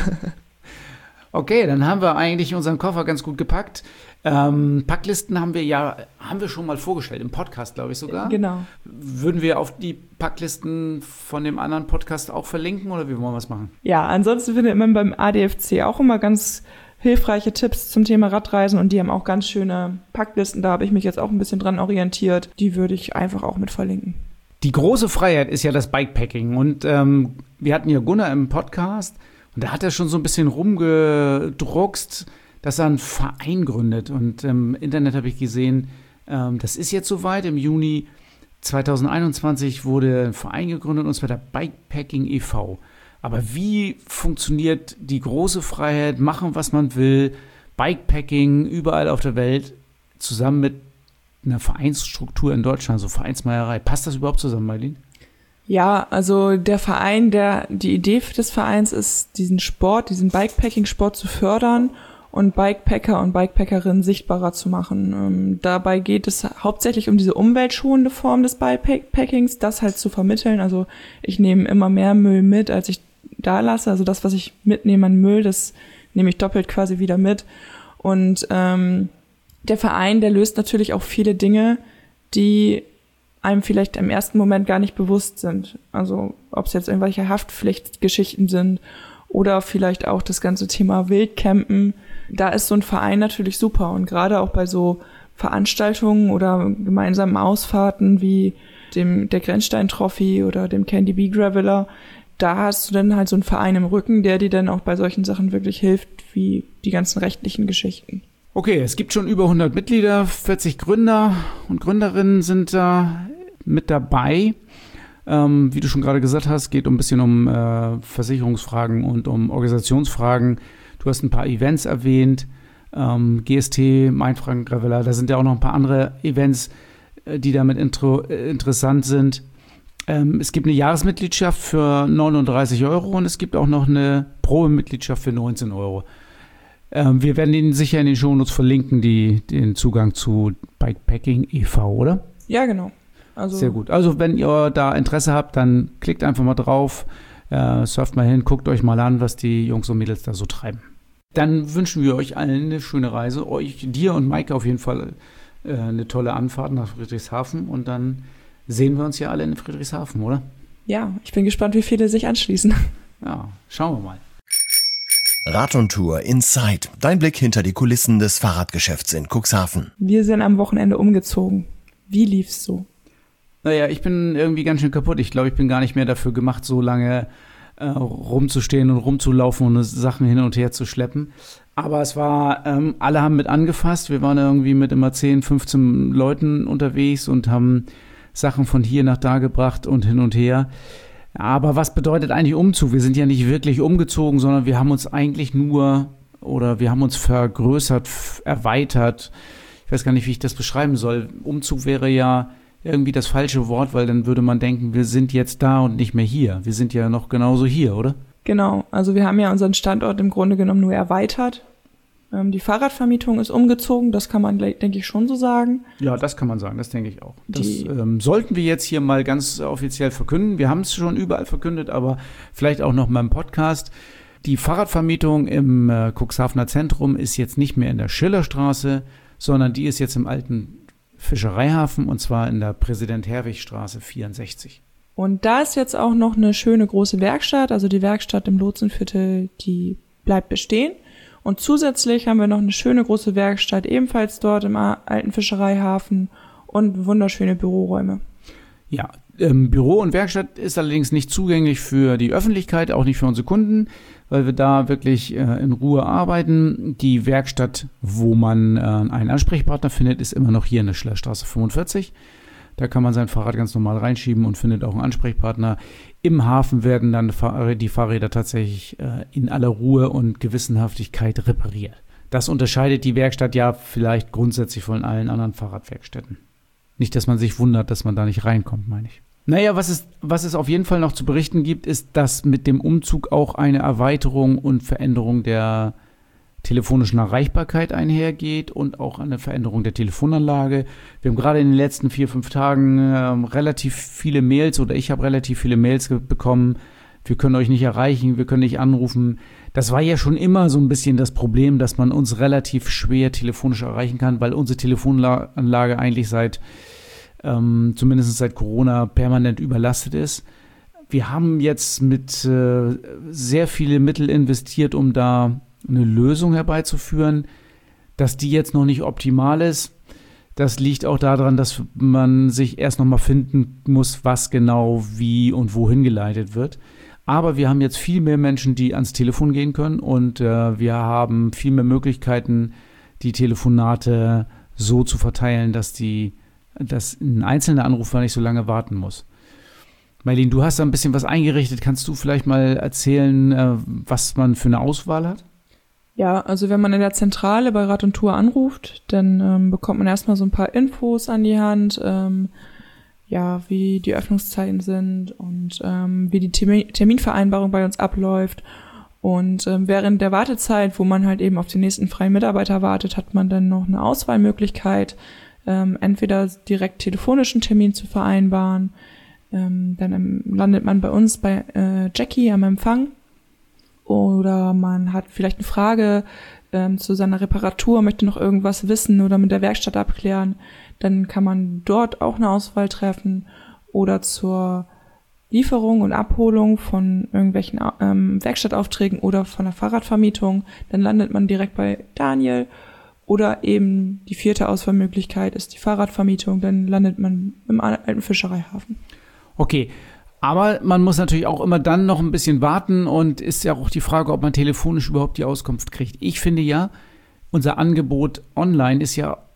Okay, dann haben wir eigentlich unseren Koffer ganz gut gepackt. Ähm, Packlisten haben wir ja, haben wir schon mal vorgestellt, im Podcast, glaube ich sogar. Genau. Würden wir auf die Packlisten von dem anderen Podcast auch verlinken oder wie wollen wir es machen? Ja, ansonsten findet man beim A D F C auch immer ganz hilfreiche Tipps zum Thema Radreisen und die haben auch ganz schöne Packlisten. Da habe ich mich jetzt auch ein bisschen dran orientiert. Die würde ich einfach auch mit verlinken. Die große Freiheit ist ja das Bikepacking und ähm, wir hatten ja Gunnar im Podcast und da hat er schon so ein bisschen rumgedruckst, dass er einen Verein gründet. Und im Internet habe ich gesehen, ähm, das ist jetzt soweit. Im Juni zwanzig einundzwanzig wurde ein Verein gegründet, und zwar der Bikepacking e V Aber wie funktioniert die große Freiheit, machen, was man will, Bikepacking überall auf der Welt, zusammen mit einer Vereinsstruktur in Deutschland, so Vereinsmeierei? Passt das überhaupt zusammen, Maylin? Ja, also der Verein, der die Idee des Vereins ist, diesen Sport, diesen Bikepacking-Sport zu fördern und Bikepacker und Bikepackerinnen sichtbarer zu machen. Ähm, dabei geht es hauptsächlich um diese umweltschonende Form des Bikepackings, das halt zu vermitteln. Also ich nehme immer mehr Müll mit, als ich da lasse. Also das, was ich mitnehme an Müll, das nehme ich doppelt quasi wieder mit. Und ähm, der Verein, der löst natürlich auch viele Dinge, die einem vielleicht im ersten Moment gar nicht bewusst sind. Also ob es jetzt irgendwelche Haftpflichtgeschichten sind oder vielleicht auch das ganze Thema Wildcampen. Da ist so ein Verein natürlich super. Und gerade auch bei so Veranstaltungen oder gemeinsamen Ausfahrten wie dem der Grenzstein-Trophy oder dem Candy Bee Graveler, da hast du dann halt so einen Verein im Rücken, der dir dann auch bei solchen Sachen wirklich hilft, wie die ganzen rechtlichen Geschichten. Okay, es gibt schon über hundert Mitglieder, vierzig Gründer und Gründerinnen sind da mit dabei. Ähm, wie du schon gerade gesagt hast, geht ein bisschen um äh, Versicherungsfragen und um Organisationsfragen. Du hast ein paar Events erwähnt, ähm, G S T, Mainfranken, Gravella, da sind ja auch noch ein paar andere Events, äh, die damit intro, äh, interessant sind. Ähm, es gibt eine Jahresmitgliedschaft für neununddreißig Euro und es gibt auch noch eine Probemitgliedschaft für neunzehn Euro. Ähm, wir werden Ihnen sicher in den Shownotes verlinken, die, den Zugang zu Bikepacking e V, oder? Ja, genau. Also sehr gut. Also wenn ihr da Interesse habt, dann klickt einfach mal drauf, äh, surft mal hin, guckt euch mal an, was die Jungs und Mädels da so treiben. Dann wünschen wir euch allen eine schöne Reise. Euch, dir und Maike auf jeden Fall äh, eine tolle Anfahrt nach Friedrichshafen und dann sehen wir uns ja alle in Friedrichshafen, oder? Ja, ich bin gespannt, wie viele sich anschließen. Ja, schauen wir mal. Rad und Tour Inside. Dein Blick hinter die Kulissen des Fahrradgeschäfts in Cuxhaven. Wir sind am Wochenende umgezogen. Wie lief's so? Naja, ich bin irgendwie ganz schön kaputt. Ich glaube, ich bin gar nicht mehr dafür gemacht, so lange äh, rumzustehen und rumzulaufen und Sachen hin und her zu schleppen. Aber es war, ähm, alle haben mit angefasst. Wir waren irgendwie mit immer zehn, fünfzehn Leuten unterwegs und haben Sachen von hier nach da gebracht und hin und her. Aber was bedeutet eigentlich Umzug? Wir sind ja nicht wirklich umgezogen, sondern wir haben uns eigentlich nur oder wir haben uns vergrößert, erweitert. Ich weiß gar nicht, wie ich das beschreiben soll. Umzug wäre ja irgendwie das falsche Wort, weil dann würde man denken, wir sind jetzt da und nicht mehr hier. Wir sind ja noch genauso hier, oder? Genau, also wir haben ja unseren Standort im Grunde genommen nur erweitert. Ähm, die Fahrradvermietung ist umgezogen, das kann man, denke ich, schon so sagen. Ja, das kann man sagen, das denke ich auch. Das Die, ähm, sollten wir jetzt hier mal ganz offiziell verkünden. Wir haben es schon überall verkündet, aber vielleicht auch noch mal im Podcast. Die Fahrradvermietung im äh, Cuxhavener Zentrum ist jetzt nicht mehr in der Schillerstraße, sondern die ist jetzt im alten Fischereihafen und zwar in der Präsident-Herwig-Straße vierundsechzig. Und da ist jetzt auch noch eine schöne große Werkstatt, also die Werkstatt im Lotsenviertel, die bleibt bestehen. Und zusätzlich haben wir noch eine schöne große Werkstatt, ebenfalls dort im alten Fischereihafen und wunderschöne Büroräume. Ja, ähm, Büro und Werkstatt ist allerdings nicht zugänglich für die Öffentlichkeit, auch nicht für unsere Kunden, weil wir da wirklich äh, in Ruhe arbeiten. Die Werkstatt, wo man äh, einen Ansprechpartner findet, ist immer noch hier in der Schillerstraße fünfundvierzig. Da kann man sein Fahrrad ganz normal reinschieben und findet auch einen Ansprechpartner. Im Hafen werden dann die Fahrräder tatsächlich äh, in aller Ruhe und Gewissenhaftigkeit repariert. Das unterscheidet die Werkstatt ja vielleicht grundsätzlich von allen anderen Fahrradwerkstätten. Nicht, dass man sich wundert, dass man da nicht reinkommt, meine ich. Naja, was es, was es auf jeden Fall noch zu berichten gibt, ist, dass mit dem Umzug auch eine Erweiterung und Veränderung der telefonischen Erreichbarkeit einhergeht und auch eine Veränderung der Telefonanlage. Wir haben gerade in den letzten vier, fünf Tagen äh, relativ viele Mails oder ich habe relativ viele Mails ge- bekommen. Wir können euch nicht erreichen, wir können nicht anrufen. Das war ja schon immer so ein bisschen das Problem, dass man uns relativ schwer telefonisch erreichen kann, weil unsere Telefonanlage eigentlich seit, ähm, zumindest seit Corona, permanent überlastet ist. Wir haben jetzt mit äh, sehr viele Mittel investiert, um da eine Lösung herbeizuführen. Dass die jetzt noch nicht optimal ist, das liegt auch daran, dass man sich erst noch mal finden muss, was genau wie und wohin geleitet wird. Aber wir haben jetzt viel mehr Menschen, die ans Telefon gehen können und äh, wir haben viel mehr Möglichkeiten, die Telefonate so zu verteilen, dass, die, dass ein einzelner Anrufer nicht so lange warten muss. Marlene, du hast da ein bisschen was eingerichtet. Kannst du vielleicht mal erzählen, äh, was man für eine Auswahl hat? Ja, also wenn man in der Zentrale bei Rad und Tour anruft, dann ähm, bekommt man erstmal so ein paar Infos an die Hand, ähm, ja, wie die Öffnungszeiten sind und ähm, wie die Termin- Terminvereinbarung bei uns abläuft. Und ähm, während der Wartezeit, wo man halt eben auf den nächsten freien Mitarbeiter wartet, hat man dann noch eine Auswahlmöglichkeit, ähm, entweder direkt telefonischen Termin zu vereinbaren, ähm, dann ähm, landet man bei uns bei äh, Jackie am Empfang. Oder man hat vielleicht eine Frage ähm, zu seiner Reparatur, möchte noch irgendwas wissen oder mit der Werkstatt abklären. Dann kann man dort auch eine Auswahl treffen. Oder zur Lieferung und Abholung von irgendwelchen ähm, Werkstattaufträgen oder von der Fahrradvermietung. Dann landet man direkt bei Daniel. Oder eben die vierte Auswahlmöglichkeit ist die Fahrradvermietung. Dann landet man im alten Fischereihafen. Okay. Aber man muss natürlich auch immer dann noch ein bisschen warten und ist ja auch die Frage, ob man telefonisch überhaupt die Auskunft kriegt. Ich finde ja, unser Angebot online ist ja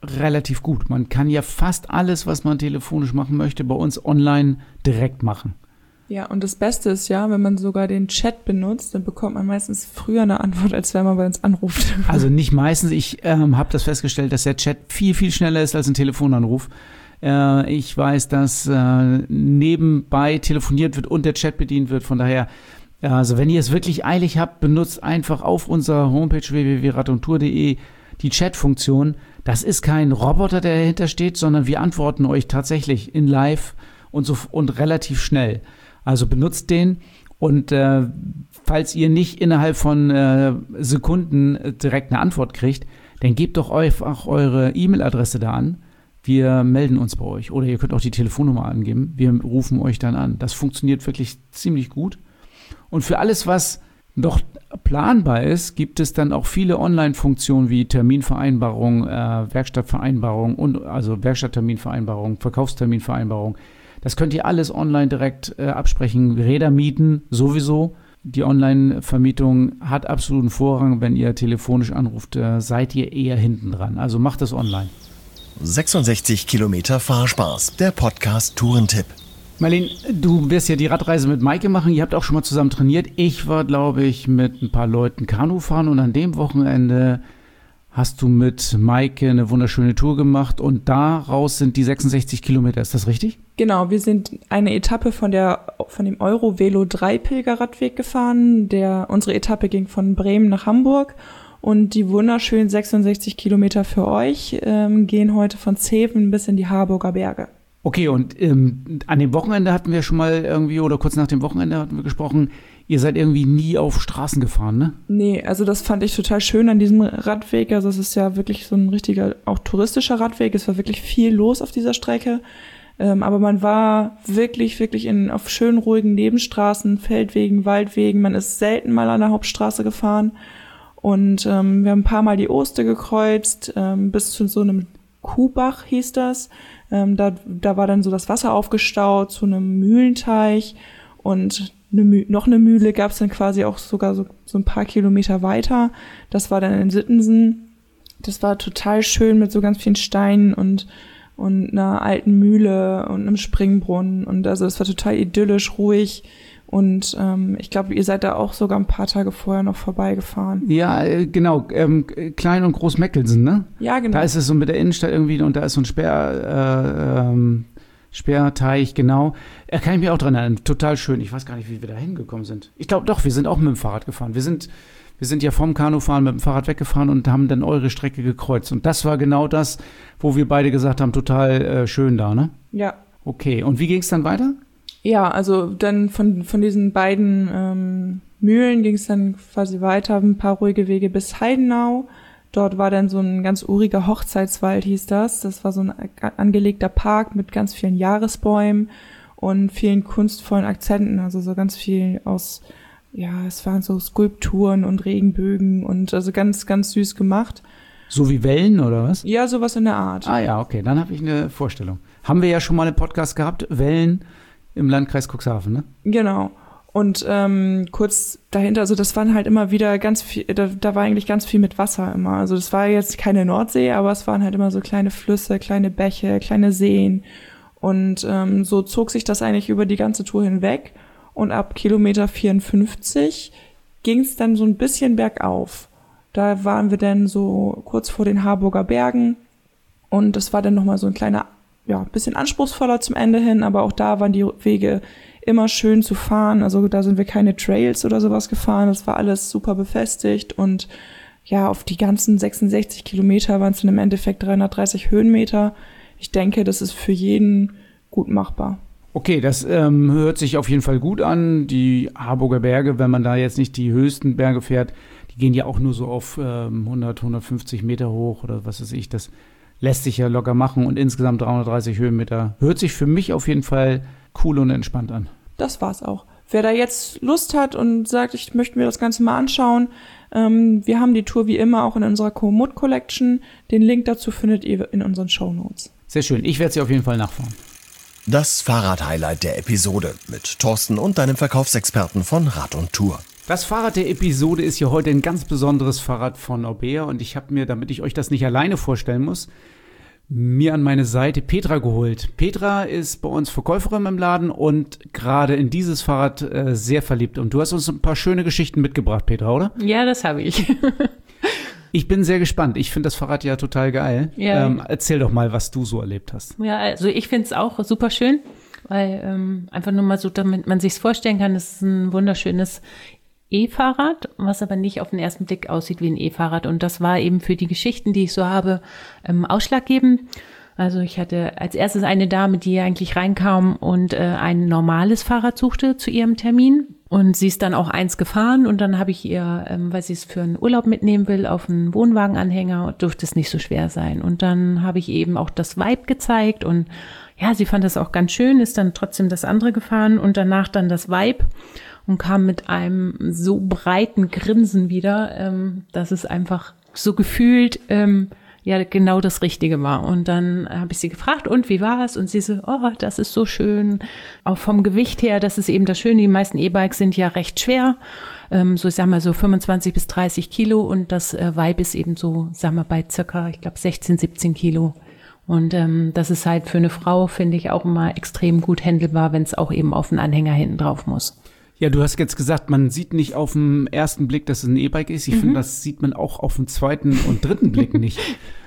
relativ gut. Man kann ja fast alles, was man telefonisch machen möchte, bei uns online direkt machen. Ja, und das Beste ist ja, wenn man sogar den Chat benutzt, dann bekommt man meistens früher eine Antwort, als wenn man bei uns anruft. Also nicht meistens. Ich ähm, habe das festgestellt, dass der Chat viel, viel schneller ist als ein Telefonanruf. Äh, ich weiß, dass äh, nebenbei telefoniert wird und der Chat bedient wird. Von daher, also wenn ihr es wirklich eilig habt, benutzt einfach auf unserer Homepage w w w punkt rad und tour punkt de die Chat-Funktion. Das ist kein Roboter, der dahinter steht, sondern wir antworten euch tatsächlich in live und, so, und relativ schnell. Also benutzt den und äh, falls ihr nicht innerhalb von äh, Sekunden direkt eine Antwort kriegt, dann gebt doch einfach eure E-Mail-Adresse da an. Wir melden uns bei euch. Oder ihr könnt auch die Telefonnummer angeben. Wir rufen euch dann an. Das funktioniert wirklich ziemlich gut. Und für alles, was noch planbar ist, gibt es dann auch viele Online-Funktionen wie Terminvereinbarung, äh, Werkstattvereinbarung und also Werkstattterminvereinbarung, Verkaufsterminvereinbarung. Das könnt ihr alles online direkt äh, absprechen. Räder mieten sowieso. Die Online-Vermietung hat absoluten Vorrang. Wenn ihr telefonisch anruft, äh, seid ihr eher hinten dran. Also macht es online. sechsundsechzig Kilometer Fahrspaß, der Podcast Tourentipp. Marlene, du wirst ja die Radreise mit Maike machen. Ihr habt auch schon mal zusammen trainiert. Ich war, glaube ich, mit ein paar Leuten Kanu fahren und an dem Wochenende hast du mit Maike eine wunderschöne Tour gemacht und daraus sind die sechsundsechzig Kilometer. Ist das richtig? Genau, wir sind eine Etappe von der von dem Euro-Velo drei Pilgerradweg gefahren. Der, unsere Etappe ging von Bremen nach Hamburg und die wunderschönen sechsundsechzig Kilometer für euch ähm, gehen heute von Zeven bis in die Harburger Berge. Okay, und ähm, an dem Wochenende hatten wir schon mal irgendwie, oder kurz nach dem Wochenende hatten wir gesprochen, ihr seid irgendwie nie auf Straßen gefahren, ne? Nee, also das fand ich total schön an diesem Radweg. Also es ist ja wirklich so ein richtiger, auch touristischer Radweg. Es war wirklich viel los auf dieser Strecke. Ähm, aber man war wirklich, wirklich in, auf schönen, ruhigen Nebenstraßen, Feldwegen, Waldwegen. Man ist selten mal an der Hauptstraße gefahren. Und ähm, wir haben ein paar Mal die Oste gekreuzt, ähm, bis zu so einem Kuhbach hieß das. Ähm, da, da war dann so das Wasser aufgestaut zu einem Mühlenteich und eine Müh- noch eine Mühle gab es dann quasi auch sogar so, so ein paar Kilometer weiter. Das war dann in Sittensen. Das war total schön mit so ganz vielen Steinen und, und einer alten Mühle und einem Springbrunnen. Und also es war total idyllisch, ruhig. Und ähm, ich glaube, ihr seid da auch sogar ein paar Tage vorher noch vorbeigefahren. Ja, äh, genau. Ähm, Klein- und Großmeckelsen, ne? Ja, genau. Da ist es so mit der Innenstadt irgendwie und da ist so ein Sperr, äh, ähm, Sperrteich, genau. Da kann ich mich auch dran erinnern. Total schön. Ich weiß gar nicht, wie wir da hingekommen sind. Ich glaube doch, wir sind auch mit dem Fahrrad gefahren. Wir sind, wir sind ja vom Kanufahren mit dem Fahrrad weggefahren und haben dann eure Strecke gekreuzt. Und das war genau das, wo wir beide gesagt haben, total äh, schön da, ne? Ja. Okay, und wie ging es dann weiter? Ja, also dann von von diesen beiden ähm, Mühlen ging es dann quasi weiter, ein paar ruhige Wege bis Heidenau. Dort war dann so ein ganz uriger Hochzeitswald, hieß das. Das war so ein angelegter Park mit ganz vielen Jahresbäumen und vielen kunstvollen Akzenten, also so ganz viel aus, ja, es waren so Skulpturen und Regenbögen und also ganz, ganz süß gemacht. So wie Wellen oder was? Ja, sowas in der Art. Ah ja, okay, dann habe ich eine Vorstellung. Haben wir ja schon mal einen Podcast gehabt, Wellen im Landkreis Cuxhaven, ne? Genau. Und ähm, kurz dahinter, also das waren halt immer wieder ganz viel, da, da war eigentlich ganz viel mit Wasser immer. Also das war jetzt keine Nordsee, aber es waren halt immer so kleine Flüsse, kleine Bäche, kleine Seen. Und ähm, so zog sich das eigentlich über die ganze Tour hinweg. Und ab Kilometer vierundfünfzig ging es dann so ein bisschen bergauf. Da waren wir dann so kurz vor den Harburger Bergen. Und das war dann nochmal so ein kleiner, ja, bisschen anspruchsvoller zum Ende hin, aber auch da waren die Wege immer schön zu fahren. Also da sind wir keine Trails oder sowas gefahren. Das war alles super befestigt und ja, auf die ganzen sechsundsechzig Kilometer waren es dann im Endeffekt dreihundertdreißig Höhenmeter. Ich denke, das ist für jeden gut machbar. Okay, das ähm, hört sich auf jeden Fall gut an. Die Harburger Berge, wenn man da jetzt nicht die höchsten Berge fährt, die gehen ja auch nur so auf ähm, hundert, hundertfünfzig Meter hoch oder was weiß ich. Das lässt sich ja locker machen und insgesamt dreihundertdreißig Höhenmeter. Hört sich für mich auf jeden Fall cool und entspannt an. Das war's auch. Wer da jetzt Lust hat und sagt, ich möchte mir das Ganze mal anschauen, ähm, wir haben die Tour wie immer auch in unserer Komoot Collection. Den Link dazu findet ihr in unseren Shownotes. Sehr schön. Ich werde sie auf jeden Fall nachfahren. Das Fahrrad-Highlight der Episode mit Thorsten und deinem Verkaufsexperten von Rad und Tour. Das Fahrrad der Episode ist hier heute ein ganz besonderes Fahrrad von Orbea und ich habe mir, damit ich euch das nicht alleine vorstellen muss, mir an meine Seite Petra geholt. Petra ist bei uns Verkäuferin im Laden und gerade in dieses Fahrrad äh, sehr verliebt. Und du hast uns ein paar schöne Geschichten mitgebracht, Petra, oder? Ja, das habe ich. Ich bin sehr gespannt. Ich finde das Fahrrad ja total geil. Ja. Ähm, erzähl doch mal, was du so erlebt hast. Ja, also ich finde es auch super schön, weil ähm, einfach nur mal so, damit man sich's vorstellen kann, es ist ein wunderschönes E-Fahrrad, was aber nicht auf den ersten Blick aussieht wie ein E-Fahrrad. Und das war eben für die Geschichten, die ich so habe, ähm, ausschlaggebend. Also ich hatte als erstes eine Dame, die eigentlich reinkam und äh, ein normales Fahrrad suchte zu ihrem Termin. Und sie ist dann auch eins gefahren und dann habe ich ihr, ähm, weil sie es für einen Urlaub mitnehmen will, auf einen Wohnwagenanhänger, durfte es nicht so schwer sein. Und dann habe ich eben auch das Vibe gezeigt und ja, sie fand das auch ganz schön, ist dann trotzdem das andere gefahren und danach dann das Vibe und kam mit einem so breiten Grinsen wieder, ähm, dass es einfach so gefühlt ähm, ja genau das Richtige war. Und dann habe ich sie gefragt, und wie war es? Und sie so, oh, das ist so schön. Auch vom Gewicht her, das ist eben das Schöne, die meisten E-Bikes sind ja recht schwer, ähm, so ich sag mal so fünfundzwanzig bis dreißig Kilo und das äh, Vibe ist eben so, sag mal bei circa, ich glaube sechzehn, siebzehn Kilo. Und ähm, das ist halt für eine Frau, finde ich, auch immer extrem gut handelbar, wenn es auch eben auf den Anhänger hinten drauf muss. Ja, du hast jetzt gesagt, man sieht nicht auf den ersten Blick, dass es ein E-Bike ist. Ich mhm. finde, das sieht man auch auf den zweiten und dritten Blick nicht.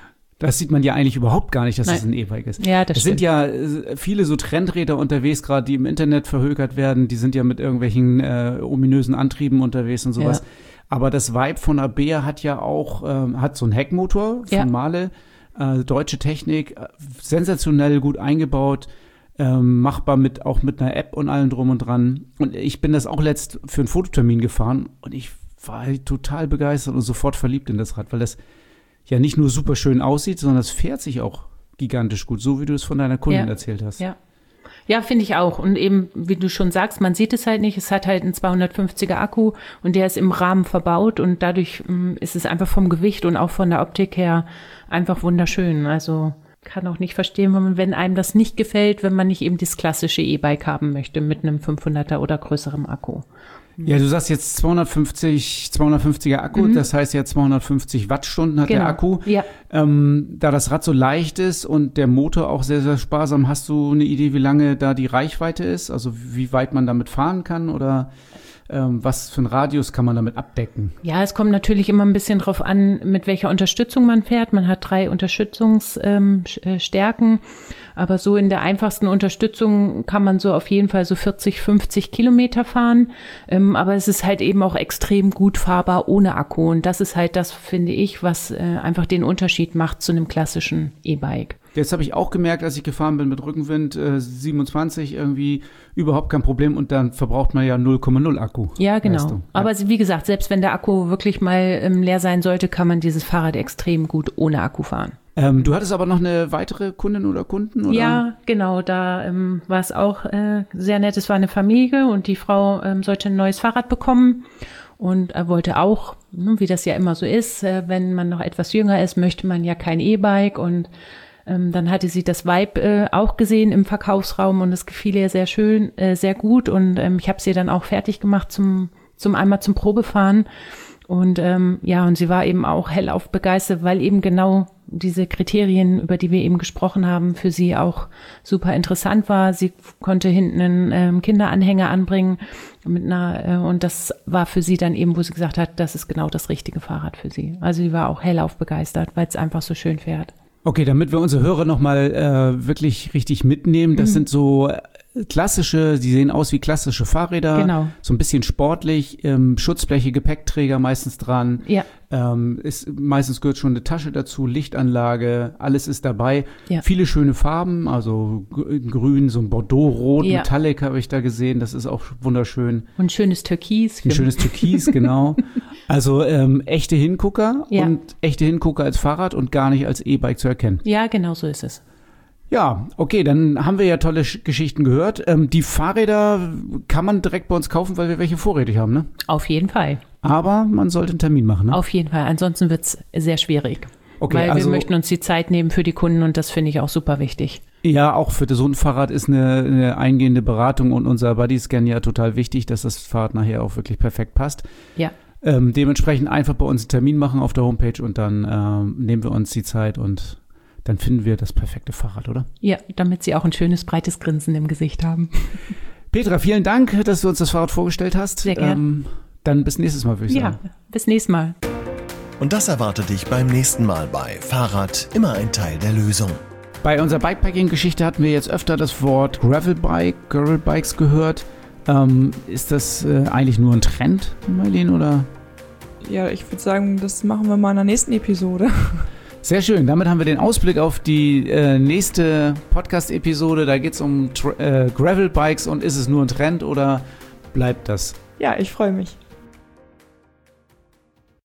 Das sieht man ja eigentlich überhaupt gar nicht, dass Nein. es ein E-Bike ist. Ja, das es sind ja viele so Trendräder unterwegs, gerade die im Internet verhökert werden. Die sind ja mit irgendwelchen äh, ominösen Antrieben unterwegs und sowas. Ja. Aber das Vibe von Abea hat ja auch, äh, hat so einen Heckmotor von ja. Mahle. Äh, deutsche Technik, äh, sensationell gut eingebaut. Ähm, machbar mit, auch mit einer App und allem drum und dran. Und ich bin das auch letzt für einen Fototermin gefahren und ich war halt total begeistert und sofort verliebt in das Rad, weil das ja nicht nur super schön aussieht, sondern es fährt sich auch gigantisch gut, so wie du es von deiner Kundin ja. erzählt hast. Ja, ja, finde ich auch. Und eben, wie du schon sagst, man sieht es halt nicht. Es hat halt einen zweihundertfünfziger Akku und der ist im Rahmen verbaut und dadurch mh, ist es einfach vom Gewicht und auch von der Optik her einfach wunderschön. Also kann auch nicht verstehen, wenn, man, wenn einem das nicht gefällt, wenn man nicht eben das klassische E-Bike haben möchte mit einem fünfhunderter oder größerem Akku. Ja, du sagst jetzt zweihundertfünfzig, zweihundertfünfziger Akku, mhm. das heißt ja zweihundertfünfzig Wattstunden hat genau. der Akku. Ja. Ähm, da das Rad so leicht ist und der Motor auch sehr, sehr sparsam, hast du eine Idee, wie lange da die Reichweite ist? Also wie weit man damit fahren kann oder ähm, was für einen Radius kann man damit abdecken? Ja, es kommt natürlich immer ein bisschen drauf an, mit welcher Unterstützung man fährt. Man hat drei Unterstützungsstärken. Ähm, Aber so in der einfachsten Unterstützung kann man so auf jeden Fall so vierzig, fünfzig Kilometer fahren. Ähm, aber es ist halt eben auch extrem gut fahrbar ohne Akku. Und das ist halt das, finde ich, was äh, einfach den Unterschied macht zu einem klassischen E-Bike. Jetzt habe ich auch gemerkt, als ich gefahren bin mit Rückenwind, äh, siebenundzwanzig irgendwie überhaupt kein Problem. Und dann verbraucht man ja null Komma null Akku. Ja, genau. Ja. Aber wie gesagt, selbst wenn der Akku wirklich mal ähm, leer sein sollte, kann man dieses Fahrrad extrem gut ohne Akku fahren. Ähm, du hattest aber noch eine weitere Kundin oder Kunden, oder? Ja, genau, da ähm, war es auch äh, sehr nett. Es war eine Familie und die Frau ähm, sollte ein neues Fahrrad bekommen und er wollte auch, ne, wie das ja immer so ist, äh, wenn man noch etwas jünger ist, möchte man ja kein E-Bike und ähm, dann hatte sie das Vibe äh, auch gesehen im Verkaufsraum und es gefiel ihr sehr schön, äh, sehr gut und ähm, ich habe sie dann auch fertig gemacht zum, zum einmal zum Probefahren. Und ähm, ja, und sie war eben auch hellauf begeistert, weil eben genau diese Kriterien, über die wir eben gesprochen haben, für sie auch super interessant war. Sie konnte hinten einen ähm, Kinderanhänger anbringen mit einer äh, und das war für sie dann eben, wo sie gesagt hat, das ist genau das richtige Fahrrad für sie. Also sie war auch hellauf begeistert, weil es einfach so schön fährt. Okay, damit wir unsere Hörer nochmal äh, wirklich richtig mitnehmen, das mhm. sind so klassische, die sehen aus wie klassische Fahrräder, genau. So ein bisschen sportlich, ähm, Schutzbleche, Gepäckträger meistens dran, ja. ähm, ist, meistens gehört schon eine Tasche dazu, Lichtanlage, alles ist dabei, ja. Viele schöne Farben, also grün, so ein Bordeaux-Rot, ja. Metallic habe ich da gesehen, das ist auch wunderschön. Und ein schönes Türkis. Ein schönes Türkis, genau. Also ähm, echte Hingucker ja. und echte Hingucker als Fahrrad und gar nicht als E-Bike zu erkennen. Ja, genau so ist es. Ja, okay, dann haben wir ja tolle Sch- Geschichten gehört. Ähm, die Fahrräder kann man direkt bei uns kaufen, weil wir welche vorrätig haben, ne? Auf jeden Fall. Aber man sollte einen Termin machen, ne? Auf jeden Fall, ansonsten wird's sehr schwierig. Okay, weil also, wir möchten uns die Zeit nehmen für die Kunden und das finde ich auch super wichtig. Ja, auch für so ein Fahrrad ist eine, eine eingehende Beratung und unser Bodyscan ja total wichtig, dass das Fahrrad nachher auch wirklich perfekt passt. Ja. Ähm, dementsprechend einfach bei uns einen Termin machen auf der Homepage und dann ähm, nehmen wir uns die Zeit und dann finden wir das perfekte Fahrrad, oder? Ja, damit sie auch ein schönes, breites Grinsen im Gesicht haben. Petra, vielen Dank, dass du uns das Fahrrad vorgestellt hast. Sehr gerne. Ähm, dann bis nächstes Mal, würde ich sagen. Ja, bis nächstes Mal. Und das erwartet dich beim nächsten Mal bei Fahrrad, immer ein Teil der Lösung. Bei unserer Bikepacking-Geschichte hatten wir jetzt öfter das Wort Gravelbike, Gravelbikes gehört. Ähm, ist das äh, eigentlich nur ein Trend, Marlene, oder? Ja, ich würde sagen, das machen wir mal in der nächsten Episode. Sehr schön. Damit haben wir den Ausblick auf die äh, nächste Podcast-Episode. Da geht es um Tra- äh, Gravelbikes und ist es nur ein Trend oder bleibt das? Ja, ich freue mich.